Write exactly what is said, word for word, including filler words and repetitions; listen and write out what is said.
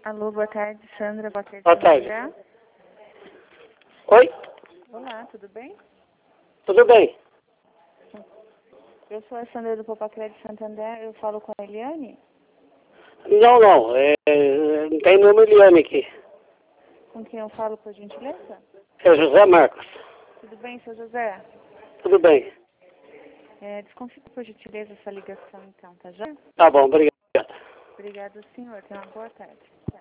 Alô, boa tarde, Sandra. Boa tarde. Boa tarde. Sandra. Oi? Olá, tudo bem? Tudo bem? Eu sou a Sandra do Popacred Santander. Eu falo com a Eliane. Não, não. É, não tem nome Eliane aqui. Com quem eu falo, por gentileza? É José Marcos. Tudo bem, seu José? Tudo bem. É, desconfio por gentileza essa ligação, então, tá já? Tá bom, obrigado. Obrigado, senhor. Tenha uma boa tarde.